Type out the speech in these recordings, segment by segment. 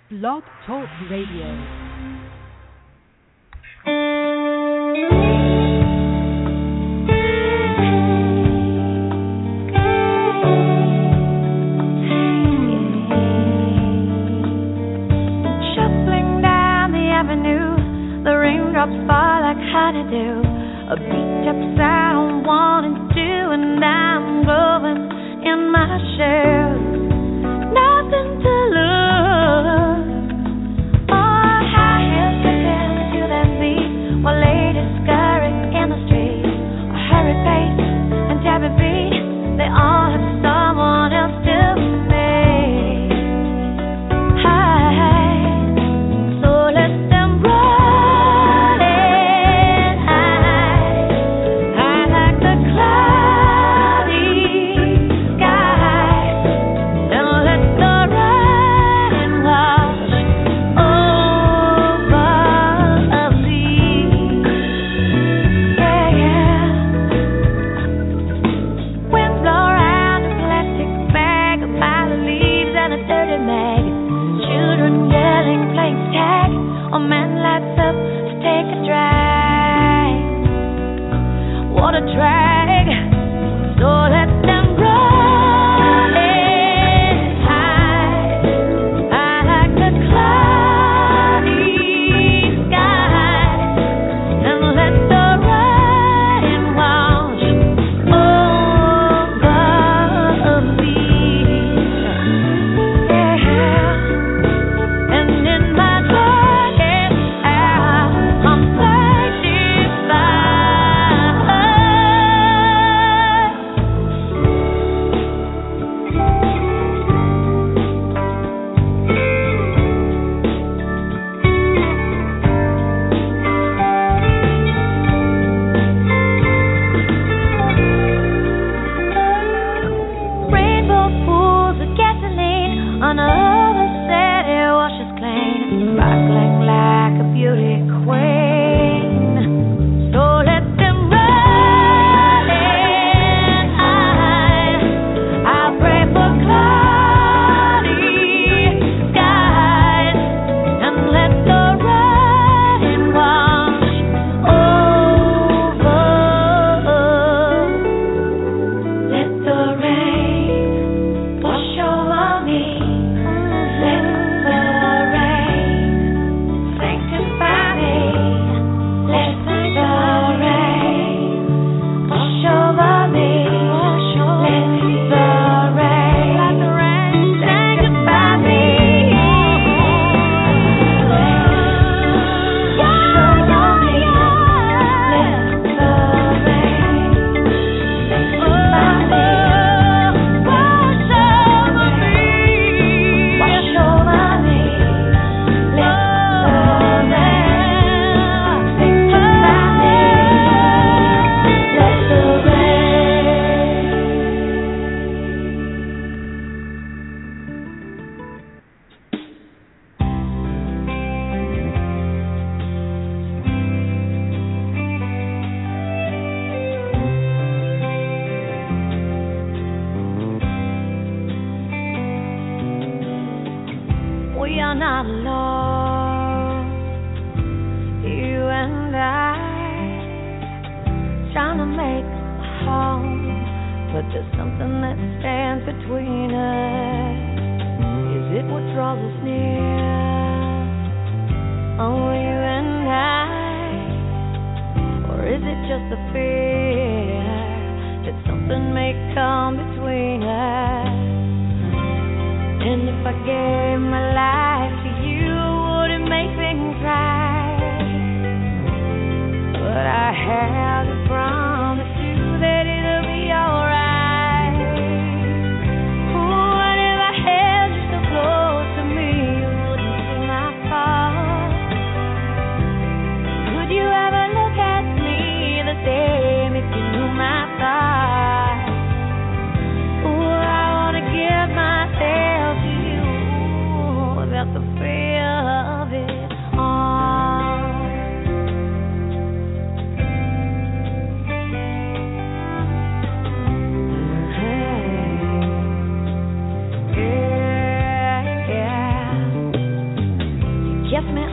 Blog Talk Radio. Fall like honeydew, a beat up sound, one and two, and I'm growing in my shoes. Nothing to lose. Oh, how heels looking to that beat, while ladies scurry in the street. A hurried pace and tap beat, they all have someone else to meet.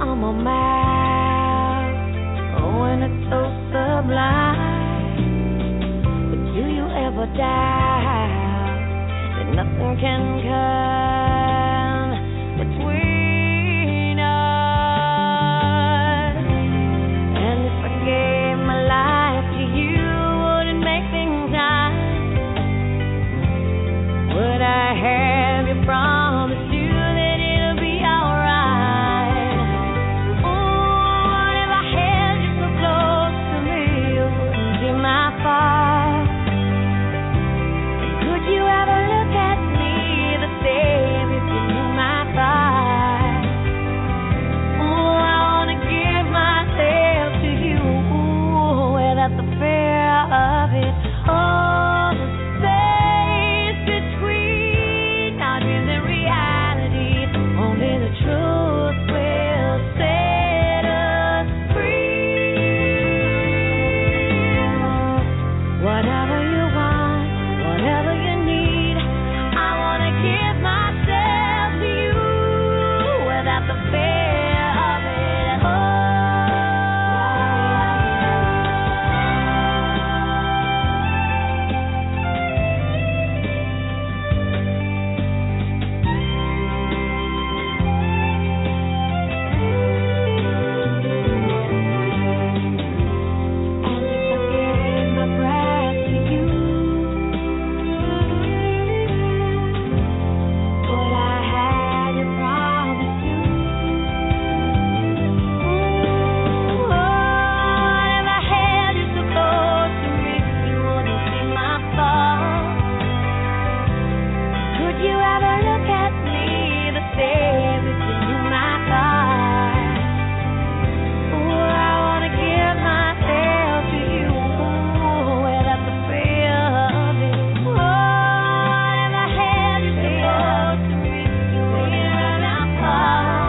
on my mouth when it's so sublime. But do you ever doubt that nothing can come between us? And if I gave my life to you, would it make things right? Would I have you promise you that it'll be alright? Oh, if I held you so close to me, you wouldn't see my fault. Could you ever look at me the same if you knew my thoughts? Oh, I wanna give myself to you without the fear of it. Oh, the space between our dreams and reality. Only the truth will set us free. Whatever you want, whatever you need, I wanna give myself to you without the fear of it. And if I gave my breath to you, would I have you promise to? Oh, if I held you so close to me, you wouldn't see my fault. Could you ever look at me the same if you knew my thoughts? Oh, I wanna give myself to you without the fear of it. Oh, if I held you so close to me, you wouldn't run out far.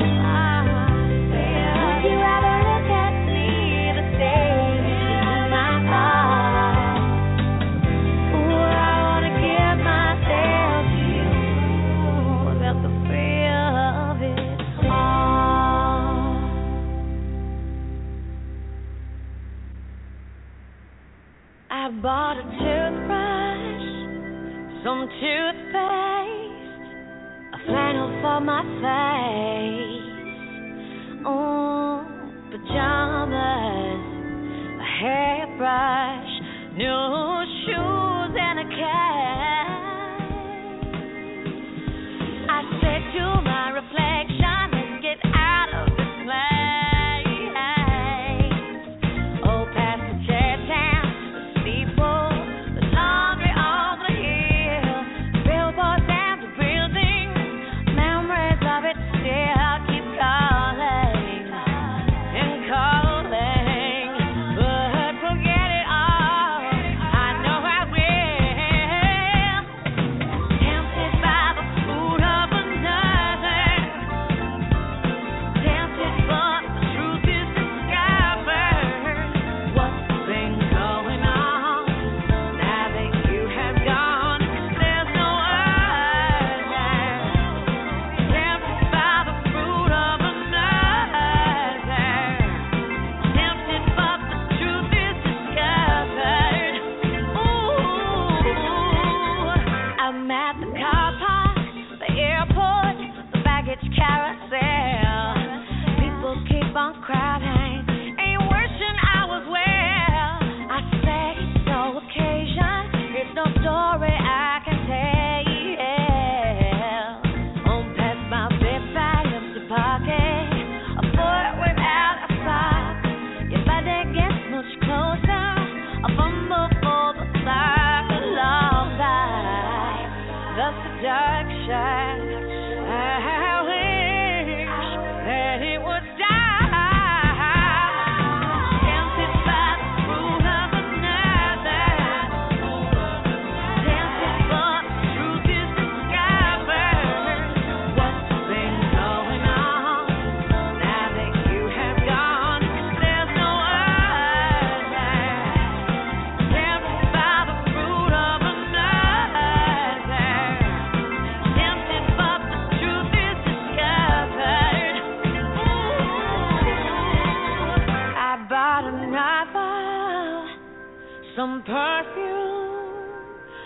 Could you ever look at me the same if you knew my thoughts? Oh, I wanna give myself to you without the fear of it. I bought a toothbrush, some toothpaste, a flannel for my face, pajamas, a hairbrush, new shoes and a cat. I said to my reflection, let's get out of this place. Oh, past the church and the steeple, the laundry on the hill, billboards and the buildings, memories of it still keep calling and calling. But forget it all, I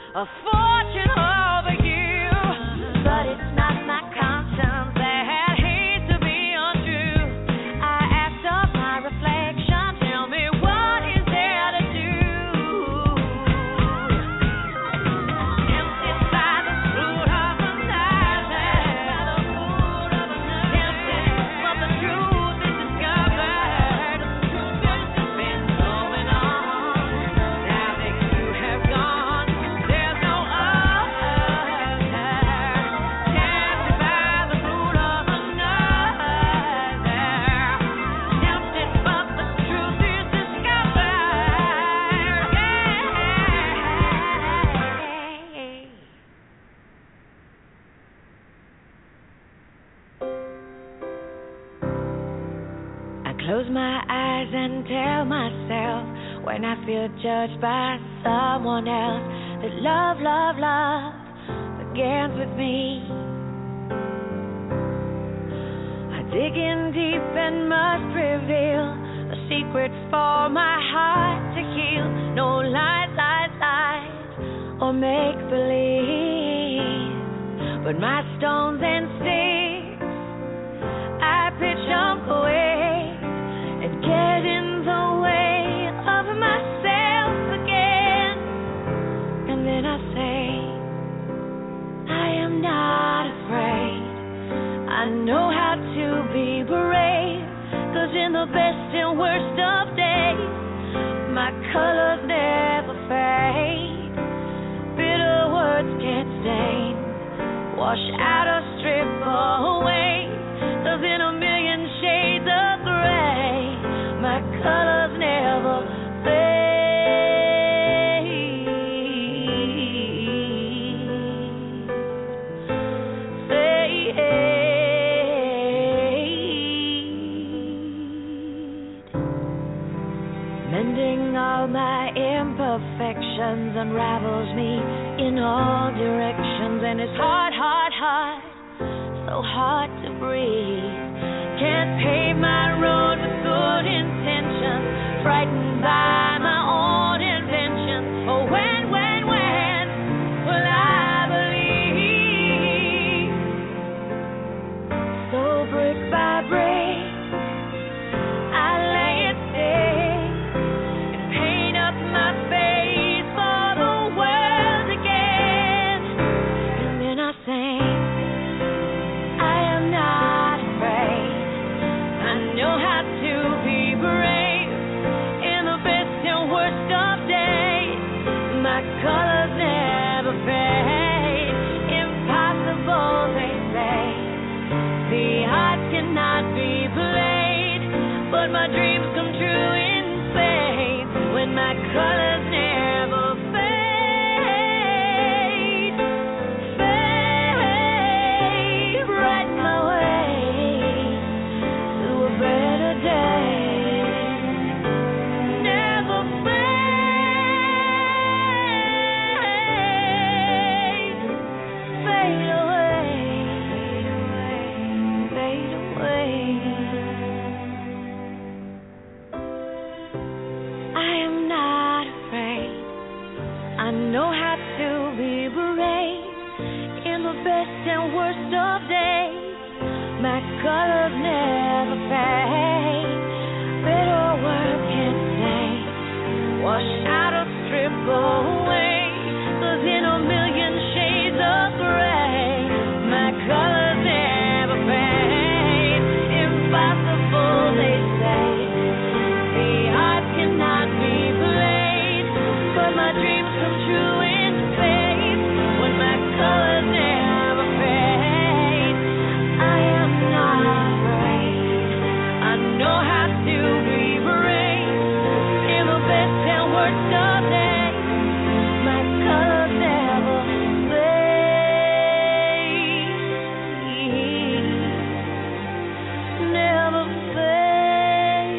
a fortune over you, but it's not my conscience that hates to be untrue. I asked of my reflection, tell me what is there to do? Tempted by the fruit of the night, tempted, but the truth is discovered. What's been going on now that you have gone? There's no other. Tempted by the fruit of another. Tempted, but the truth is discovered. I close my eyes and tell myself when I feel judged by someone else that love, love, love begins with me. I dig in deep and must reveal a secret for my heart to heal. No lies, lies, lies, or make believe, but my stones and sticks I pitch away and get in the way of myself again. And then I say, I am not afraid. I know how to be brave, 'cause in the best and worst of days, my colors never fade. Bitter words can't stain, wash out or strip away. 'Cause in a million shades of gray, my colors never fade. Mending all my imperfections unravels me in all directions, and it's hard, hard, hard, so hard to breathe. Can't pave my road with good intentions, frightened by my own inventions. Oh, when will I believe? So brick by brick, I lay it thick and paint up my face for the world again. And then I sing, I am not afraid. I know how to be brave in the best and worst of days. My colors never fade. Impossible, they say. The odds cannot be played, but my dreams come true in faith when my colors never fade. Fade, brighten my way to a better day. Never fade, fade away, fade away. I am not afraid. I know how to be brave in the best and worst of days. My colors never fade. Bitter words can't say, wash out or strip away. 'Cause in a million shades of gray, my colors never fade. Impossible, they say. The odds cannot be played, but my dreams come true in faith when my colors never fade. I am not afraid. I know how to be brave in the best and worst of days. My colors never fade, never fade.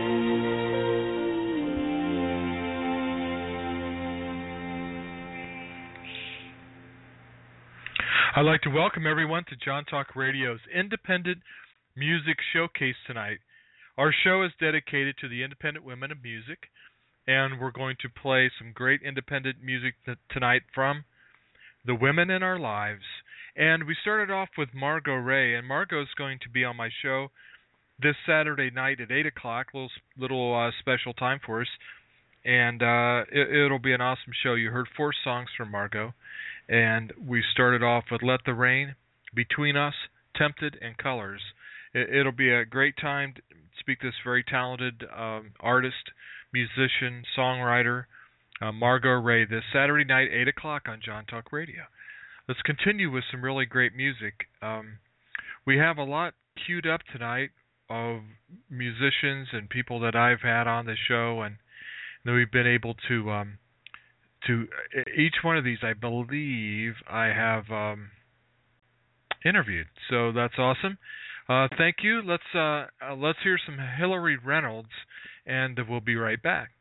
I'd like to welcome everyone to John Talk Radio's Independent Music Showcase tonight. Our show is dedicated to the independent women of music, and we're going to play some great independent music tonight from the women in our lives. And we started off with Margot Ray, and Margot's going to be on my show this Saturday night at 8 o'clock, little special time for us. And it'll be an awesome show. You heard 4 songs from Margot, and we started off with Let the Rain, Between Us, Tempted, and Colors. It'll be a great time to speak to this very talented artist, musician, songwriter, Margot Ray, this Saturday night, 8 o'clock on John Talk Radio. Let's continue with some really great music. We have a lot queued up tonight of musicians and people that I've had on the show, and that we've been able to each one of these, I believe, I have interviewed. So that's awesome. Thank you. Let's hear some Hillary Reynolds, and we'll be right back.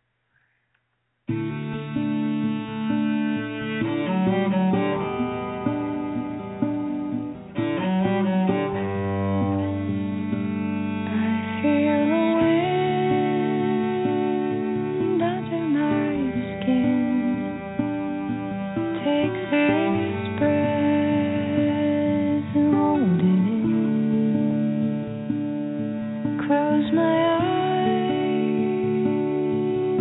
Close my eyes.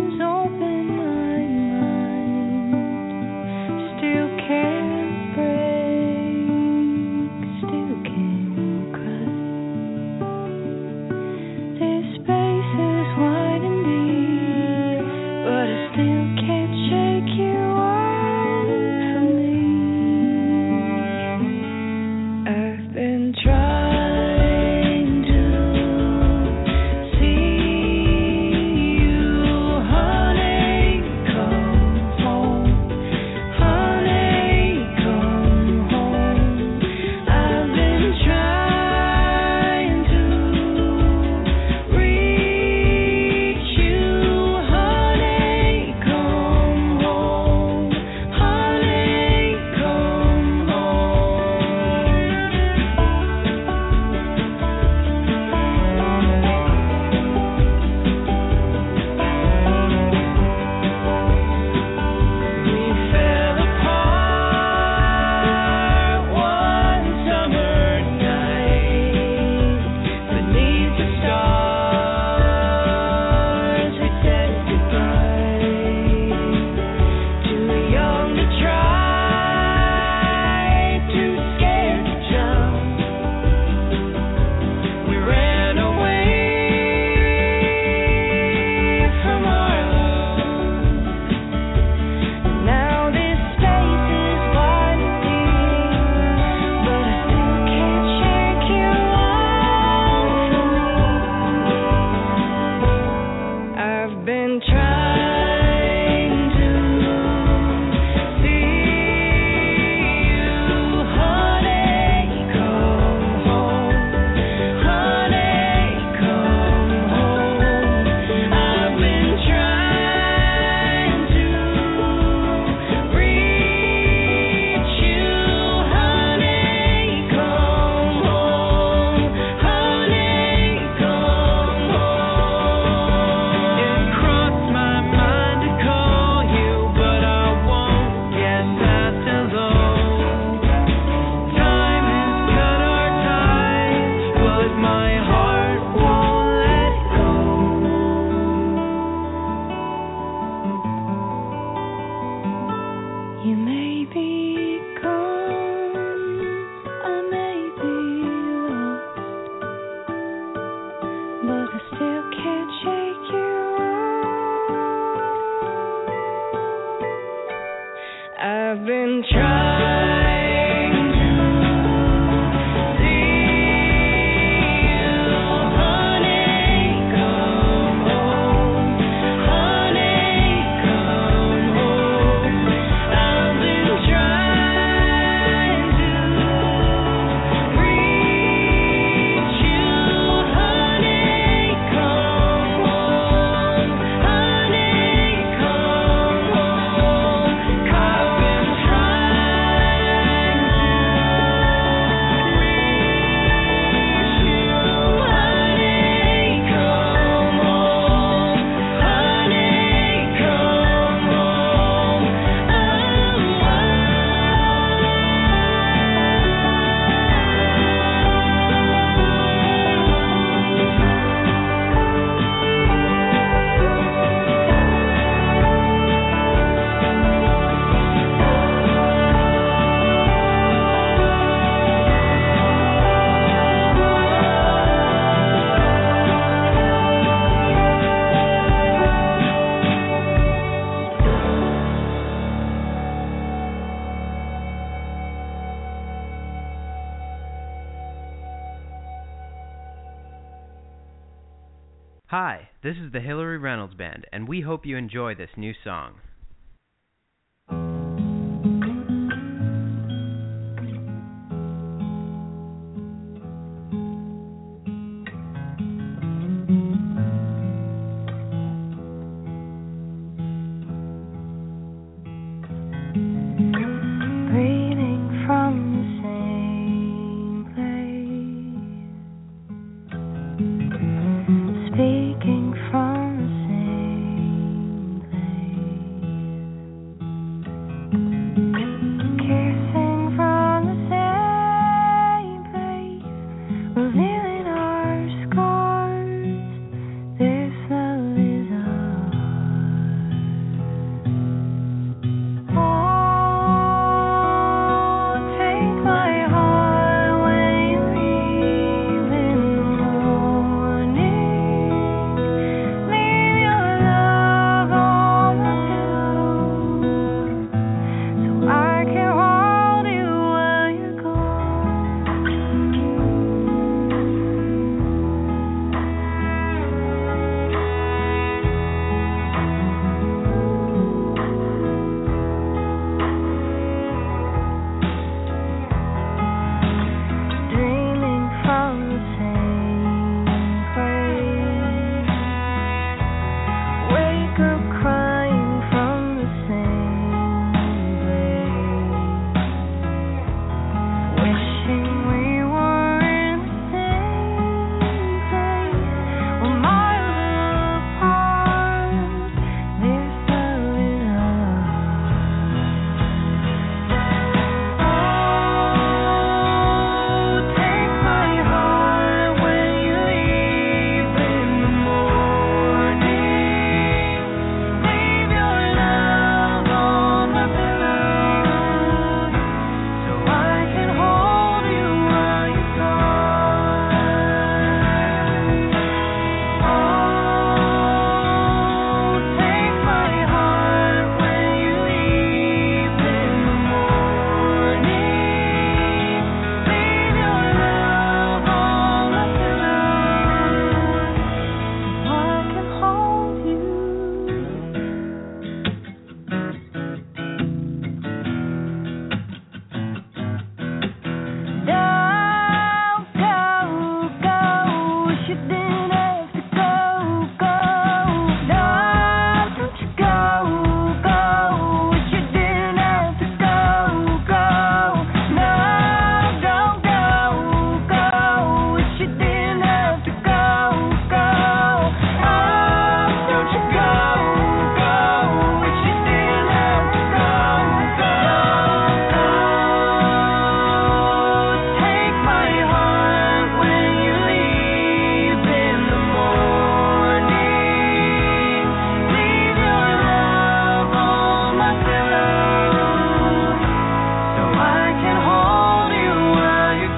Hi, this is the Hillary Reynolds Band, and we hope you enjoy this new song. Breathing from the same place, speaking from the same place, kissing from the same place, revealing our scars. This love is ours. Take my heart when you leave in the morning. Leave your love on the pillow, so I can hold you while you're dreaming from the same place. Wake up crying from the same place. Wishing we were in the same place. We're miles apart. This love is take my heart when you leave in the morning. Leave your love on the pillow, so I can hold you while you're gone. Take my heart when you leave in the morning. Leave your love on the pillow, so I can hold you. Don't go, go. Wish you didn't have to go, go. No, don't you go, go. Wish you didn't have to go, go. No, don't go, go. Wish you didn't have to go, go. Oh, don't you go, go. Wish you didn't have to go, go. Take my heart when you leave in the morning. Leave your love on my pillow, so I can hold you while you're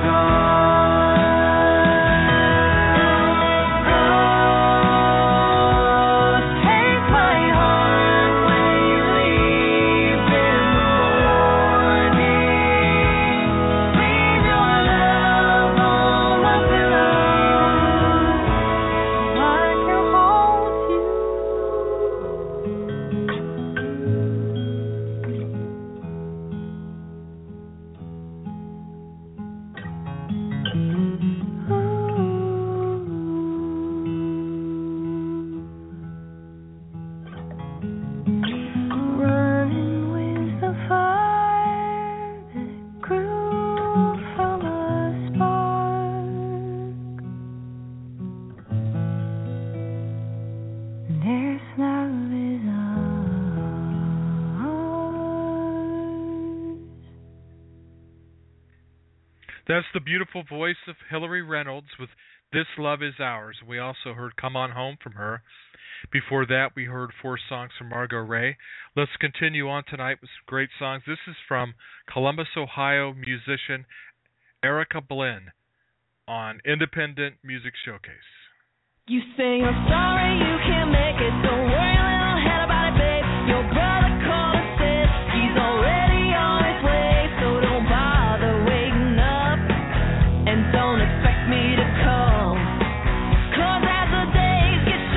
gone. Take my heart when you leave in the morning. Leave your love on my pillow, so I can hold you. Running with the fire that grew from a spark. This love is ours. That's the beautiful voice of Hillary Reynolds with This Love Is Ours. We also heard Come On Home from her. Before that, we heard 4 songs from Margot Ray. Let's continue on tonight with some great songs. This is from Columbus, Ohio musician Erica Blinn on Independent Music Showcase. You say you're sorry you can't make it. Don't worry a little head about it, babe. Your brother called and said he's already on his way. So don't bother waiting up, and don't expect me to come. 'Cause as the days get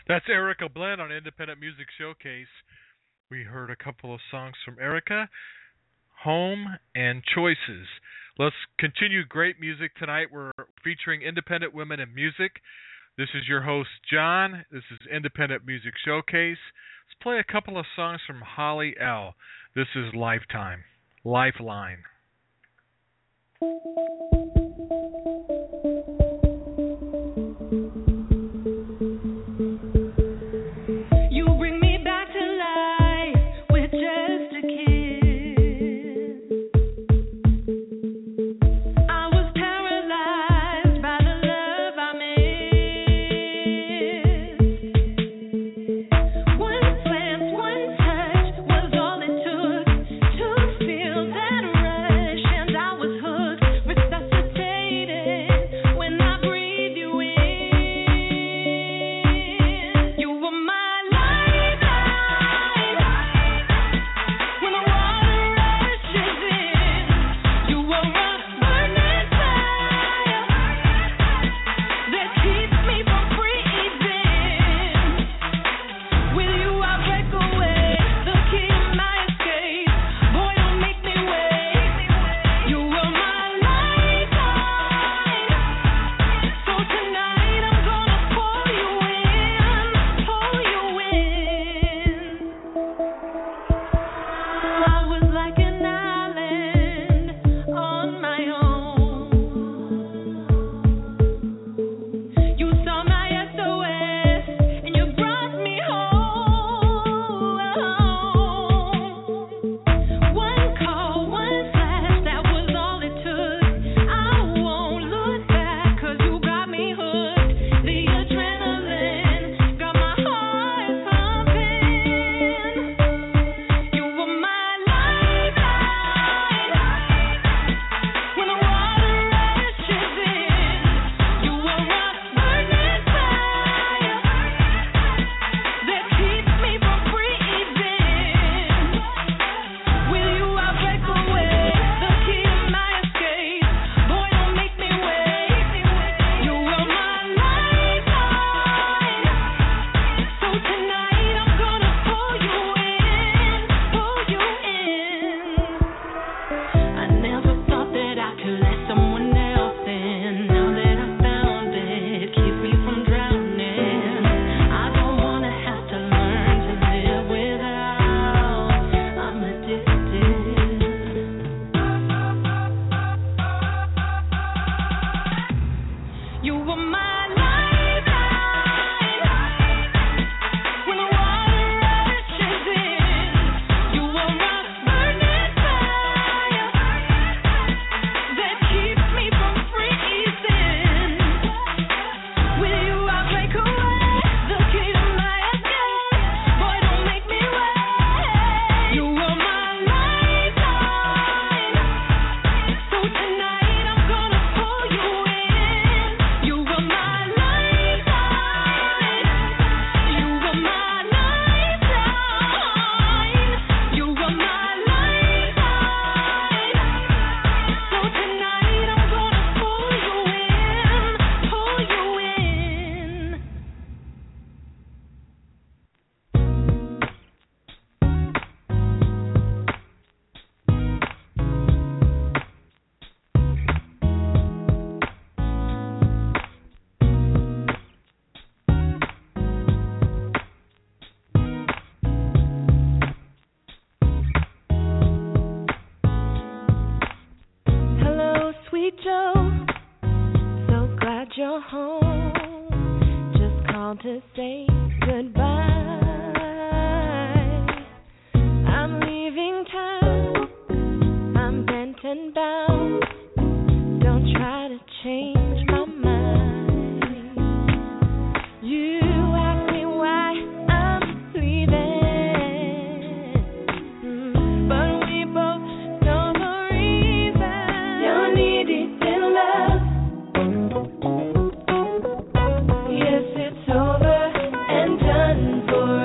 That's Erica Blend on Independent Music Showcase. We heard a couple of songs from Erica, Home, and Choices. Let's continue great music tonight. We're featuring independent women in music. This is your host, John. This is Independent Music Showcase. Let's play a couple of songs from Holly L. This is Lifeline. To say goodbye. I'm leaving town. I'm bent and bound. Don't try to change my mind. You ask me why I'm leaving, but we both know the reason. You're needed in love. Yes, it's over and done for.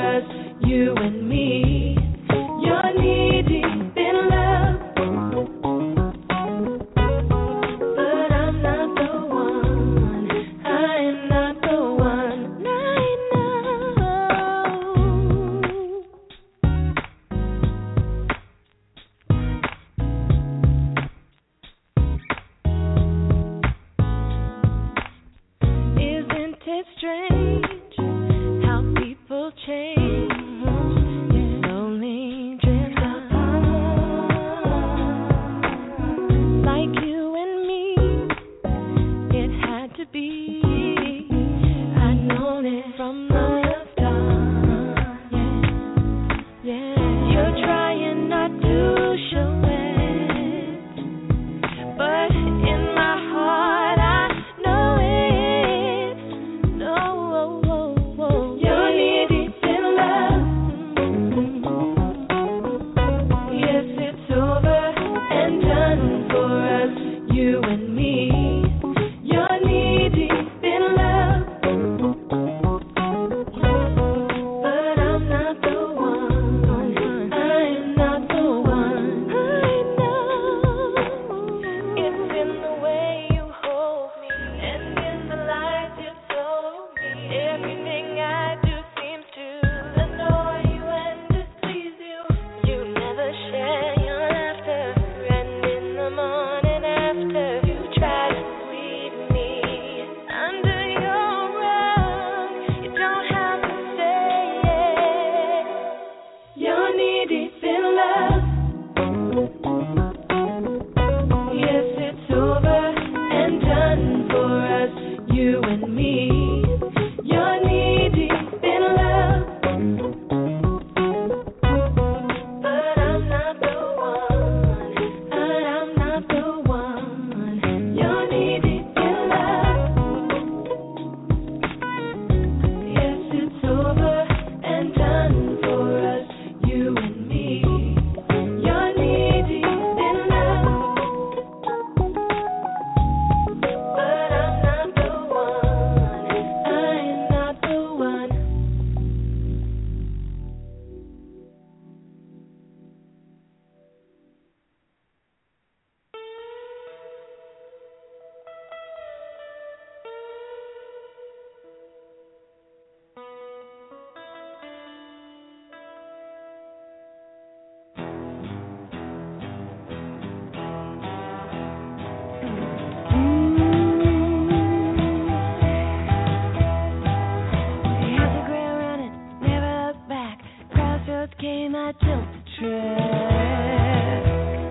you and me. You're knee deep in love, but I'm not the one. But I'm not the one. You're knee deep in love. Yes, it's over and done for us, you and me. You're knee deep in love, but I'm not the one. I'm not the one. Hit the ground running, never look back. Crossroads came, I jumped the track.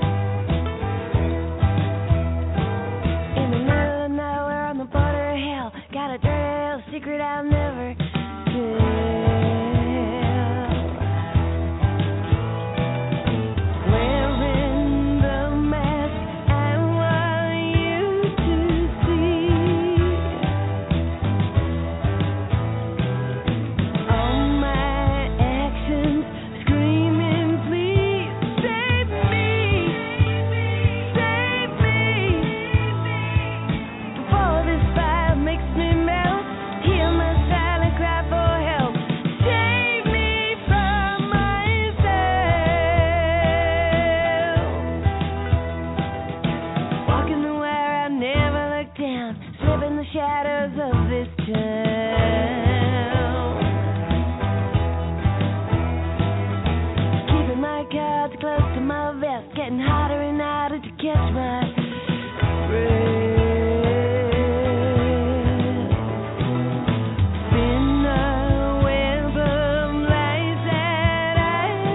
In the middle of nowhere, on the border of hell, got a dirty little secret I'll never tell. Wearing the mask I want you to see. All my actions screaming, please save me, save me. Before this fire makes me melt, hear my silent cry for help. Save me from myself. Walking the wire, I never look down, slip in the shadows of this town. Keeping my cards close to my vest, getting harder and harder to catch my breath. Spin a web of lies that I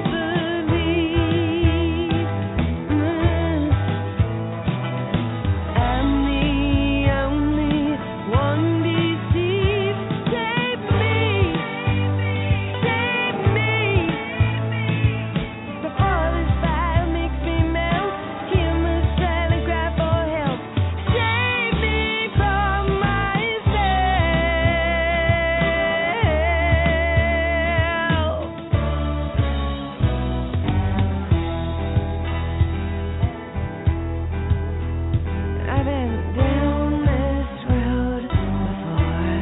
believe. I'm the only one deceived. Save me, save me. Before this fire makes me melt, hear my silent cry for help. Save me from myself. I've been down this road before.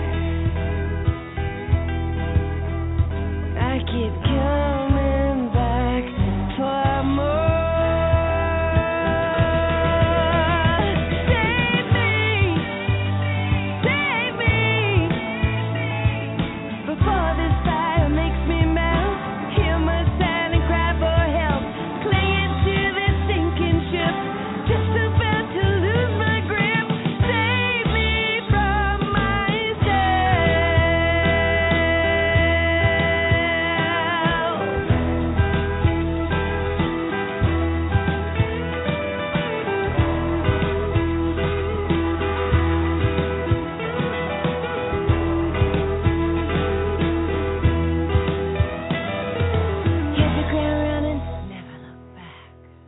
I keep coming back for more. Save me, save me. Before this fire makes me melt, hear my silent cry for help. Clinging to this sinking ship, just about to lose my grip. Save me from Hit the ground running, never look back.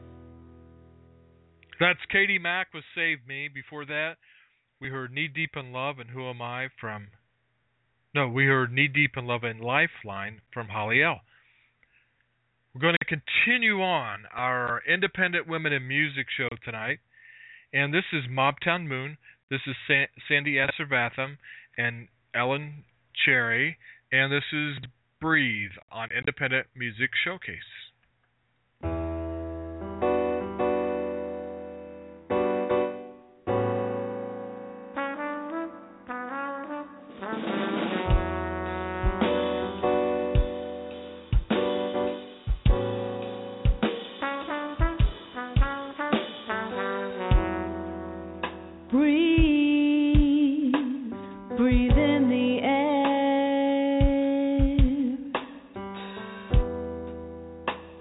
That's Katie Mack with Save Me. Before that, we heard Knee Deep in Love and Who Am I from... No, we heard Knee Deep in Love and Lifeline from Holly L. We're going to continue on our Independent Women in Music show tonight. And this is Mobtown Moon. This is Sandy Esservatham and Ellen Cherry. And this is Breathe on Independent Music Showcase. Breathe, breathe in the air.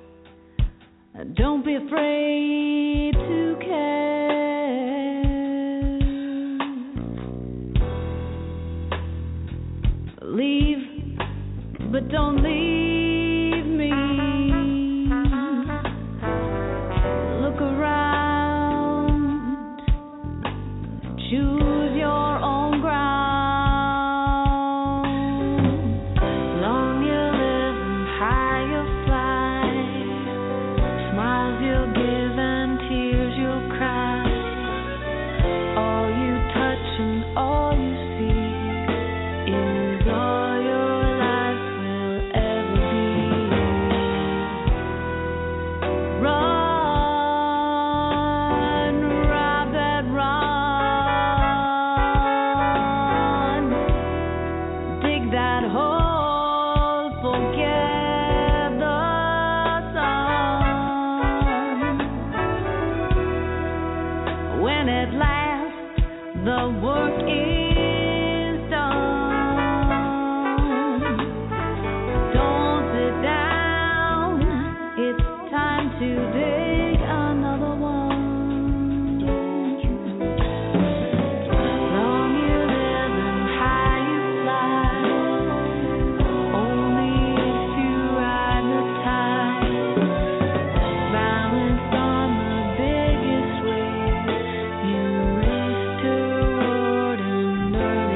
the work is done. Don't sit down, it's time to dig another one. Long you live and high you fly, only if you ride the tide. Balance on the biggest wave, you race toward an early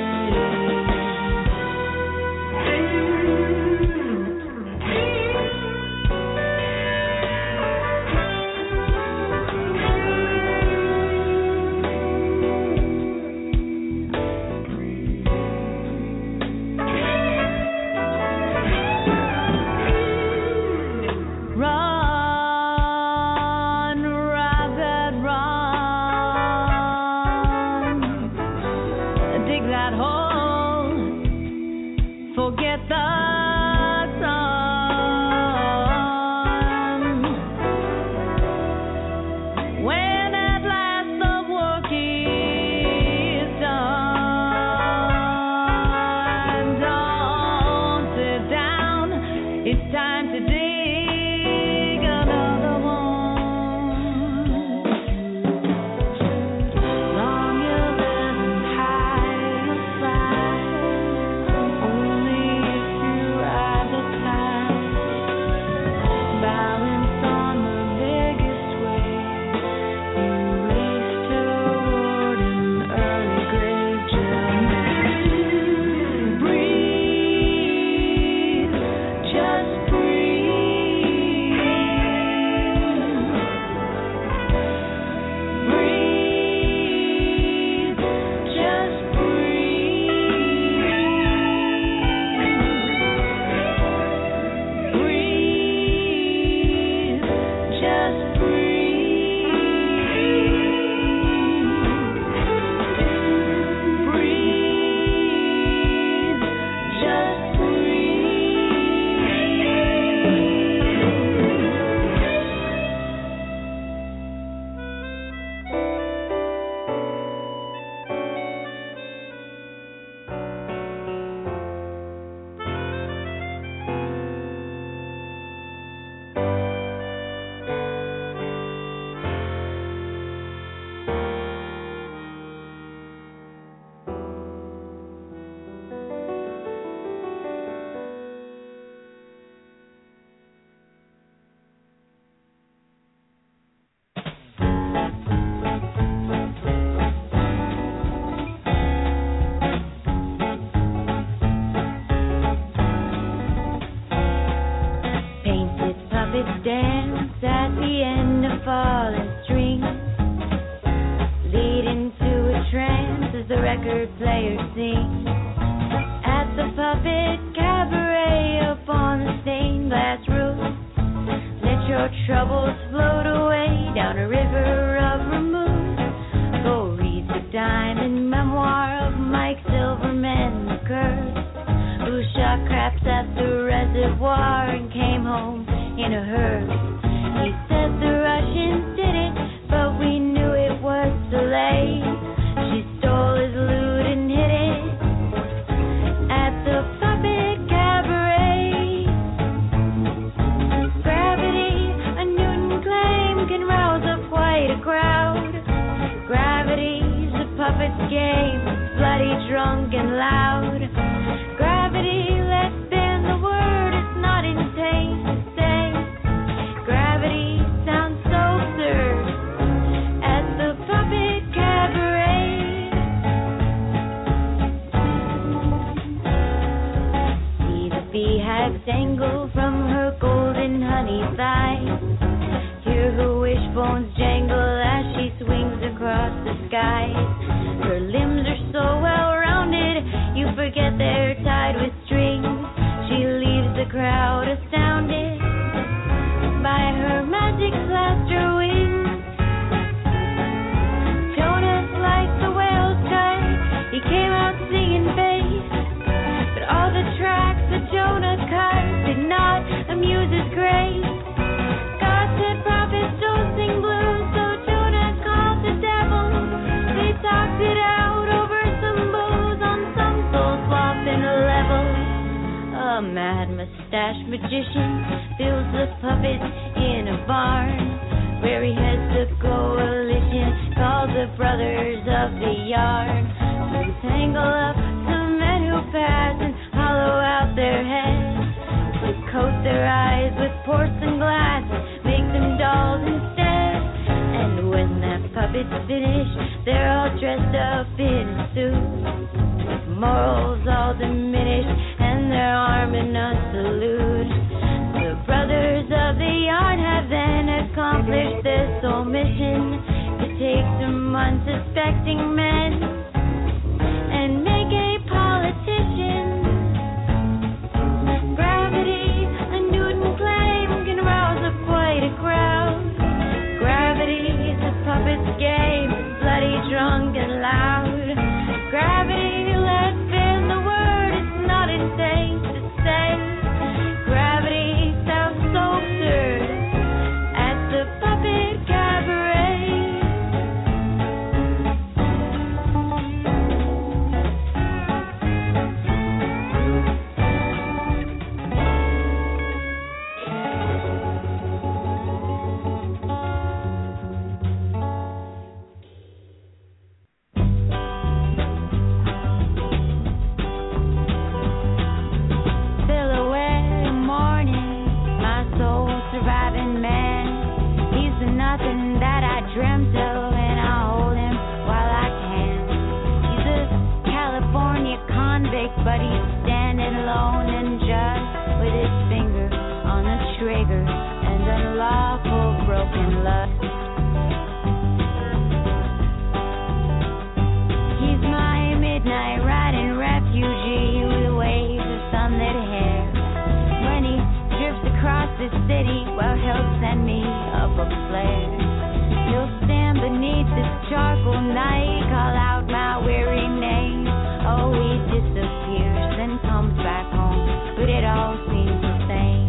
Run, rabbit, run. Dig that hole. Forget the sun. When at last the work is done, don't sit down. It's time to dig another one. Long you live and high you fly, only if you ride the tide. Balance on the biggest wave, you race toward an early grave. Just breathe, breathe, just breathe, breathe, just breathe, breathe, just painted puppets dance at the end of falling strings, lead into a trance as the record player sings. At the puppet cabaret up on the stained glass roof, let your troubles float away down a river of remove. Go read the diamond memoir of Mike Silverman the Curse, who shot craps at the reservoir and came home in a hearse. He said the Russians did it, but we knew it was delayed. She stole his loot and hid it at the puppet cabaret. Gravity, a Newton claim, can rouse up quite a crowd. Gravity's a puppet's game, bloody, drunk, and loud. Gravity, let's bend the word, it's not insane to say. Gravity sounds so absurd at the puppet cabaret. See the beehive dangle from her golden honey thighs. Hear her wishbones jangle as she swings across the skies. Her limbs are so well rounded, you forget they're tied with strings. She leaves the crowd astounded by her magic plaster wings. Jonas liked the whale's cut, he came out singing bass, but all the tracks that Jonah cut did not amuse his grace. God said prophets don't sing blues, so Jonah called the devil. They talked it slash magician fills the puppets in a barn where he heads the coalition called the Brothers of the Yarn to tangle up some men who pass and hollow out their heads, to coat their eyes with porcelain glass and make them dolls instead. And when that puppet's finished, they're all dressed up in a suit, with morals all diminished and their arm in a salute. The Brothers of the Yarn have then accomplished their sole mission to take some unsuspecting men and make a politician. Gravity, a Newton claim, can rouse up quite a crowd. Gravity is a puppet's game, bloody, drunk, and loud. Gravity, let's spin the word, it's not insane to say. Gravity sounds so absurd at the puppet cabaret. Silhouette of morning, my soul surviving man. He's the nothing that I dreamt of, and I'll hold him while I can. He's a California convict, but he's standing alone and just with his finger on the trigger and unlawful broken lust. He's my midnight riding refugee with waves of sunlit hair. When he drifts across the city, well, he'll send me up a flare. He'll stand beneath this charcoal night, call out my weary name. Oh, he disappears, then comes back home, but it all seems the same.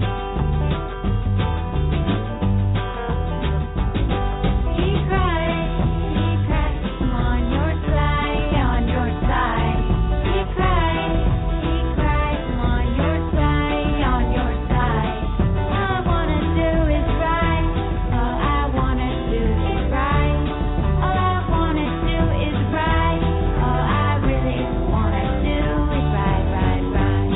He cries, I'm on your side, on your side. He cries, I'm on your side, on your side. All I wanna do is right, all I wanna do is right. All I wanna do is right, all I really wanna do is right, right, right.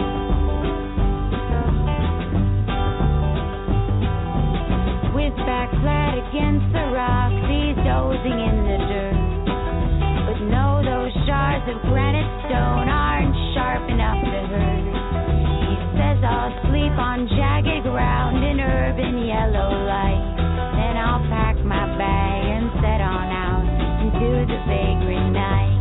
With back flat against the rocks, he's dozing in the dirt. But no, those shards of granite stone aren't sharp enough to hurt. He says I'll sleep on jagged ground in urban yellow light. Then I'll pack my bag and set on out into the vagrant night.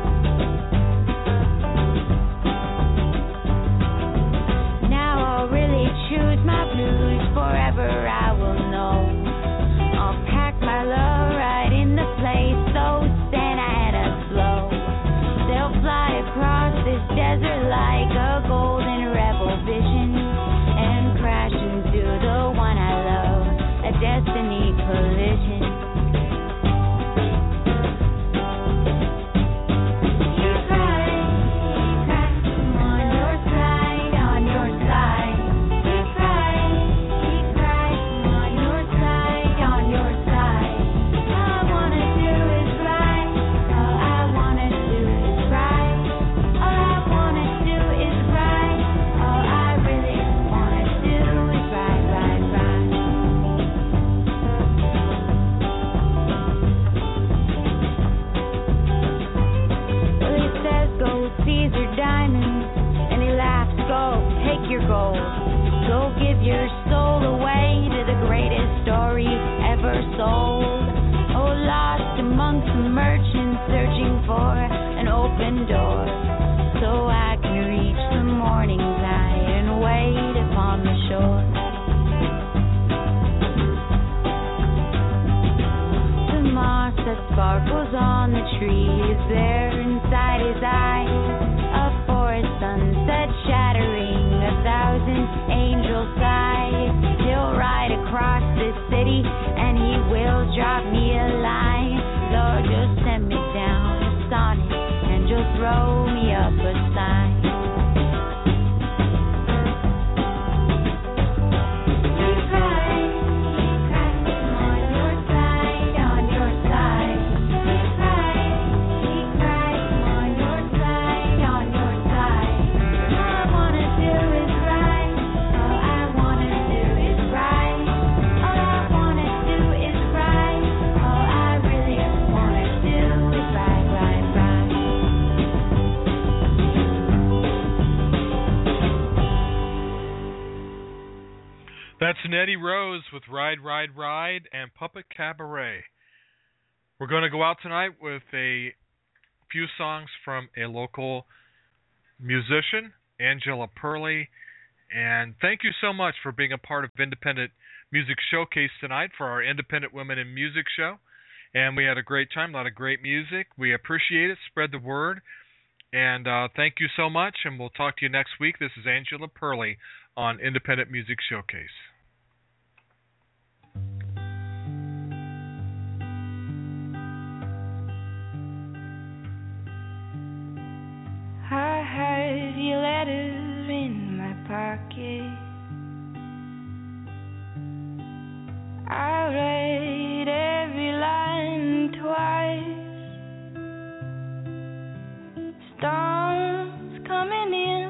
Now I'll really choose my blues, forever I will know. I'll pack my love right in the place, so Santa Ana slow. They'll fly across this desert like a golden rebel vision and crash into the one I love, a destiny collision. He cries, I'm on your side, on your side. He cries, I'm on your side, on your side. All I wanna do is right, all I wanna do is right. All I wanna do is right, all I really wanna do is right, right, right. Well, he says gold, Caesar diamonds, and he laughs, go, take your gold. Go give your soul away to the greatest story ever sold. Oh, lost amongst the merchants searching for an open door, so I can reach the morning tide and wait upon the shore. The moss that sparkles on the tree is there inside his eyes, a forest sunset shattering 1,000 angel sighs. He'll ride across the city and he will drop me a line. Lord, just send me down a sonnet and just throw me up a sign. That's Nettie Rose with Ride, Ride, Ride and Puppet Cabaret. We're going to go out tonight with a few songs from a local musician, Angela Perley. And thank you so much for being a part of Independent Music Showcase tonight for our Independent Women in Music show. And we had a great time, a lot of great music. We appreciate it. Spread the word. And thank you so much, and we'll talk to you next week. This is Angela Perley on Independent Music Showcase. I have your letters in my pocket. I read every line twice. Storms coming in,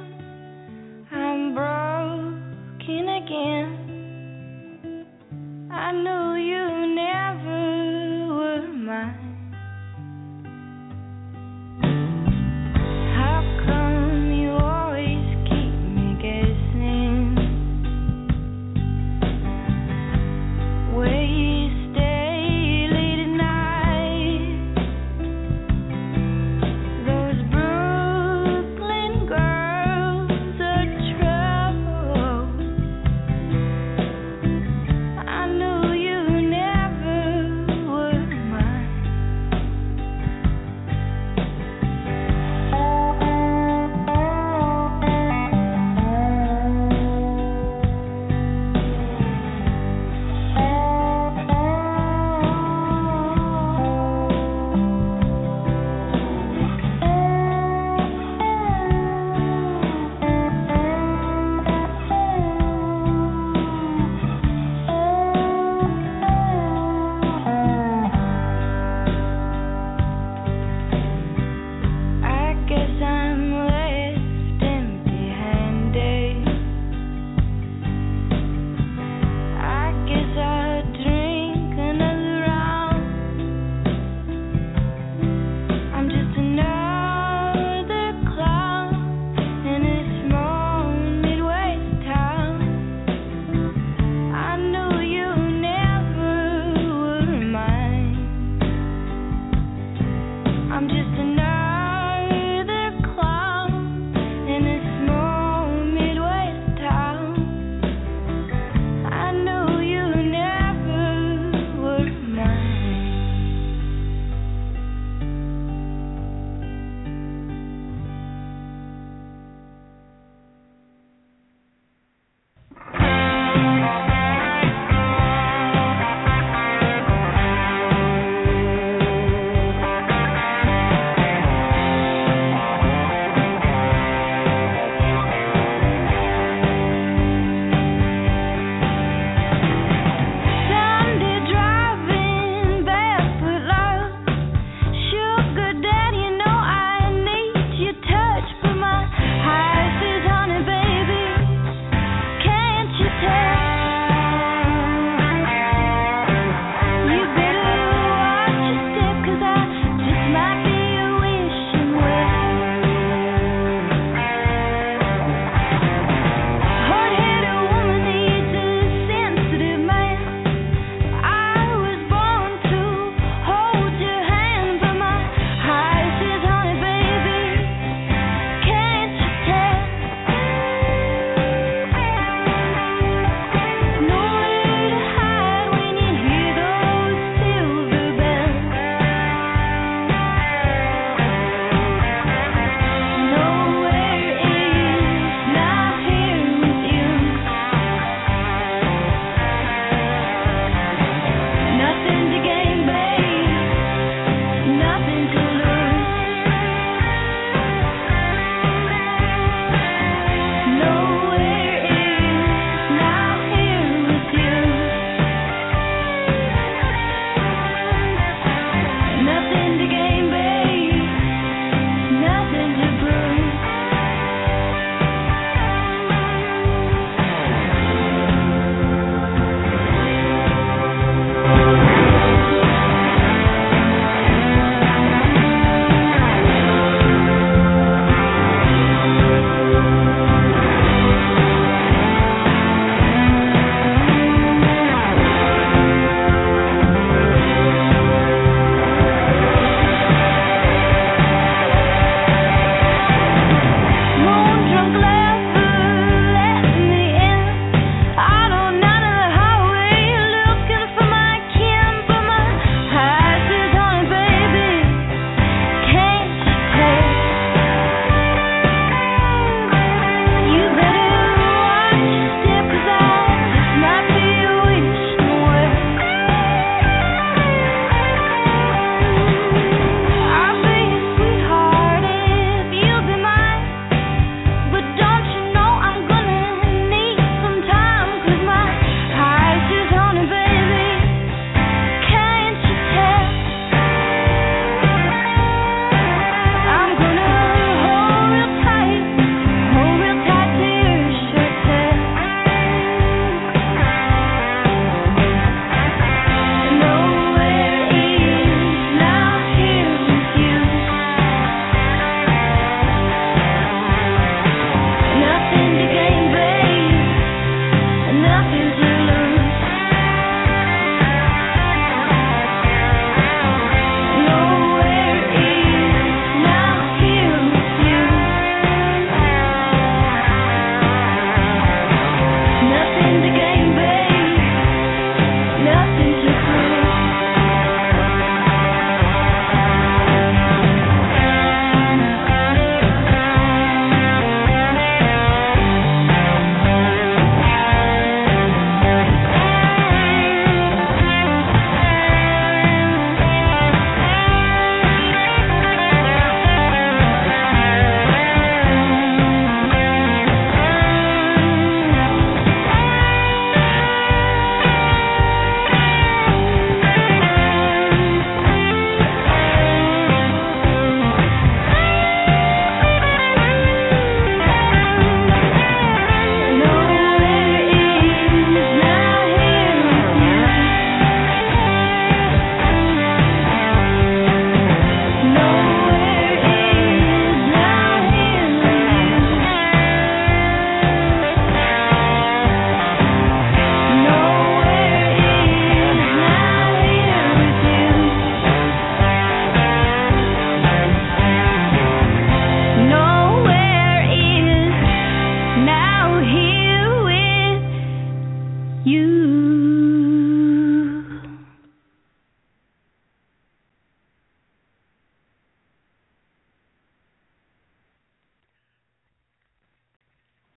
I'm broken again. I knew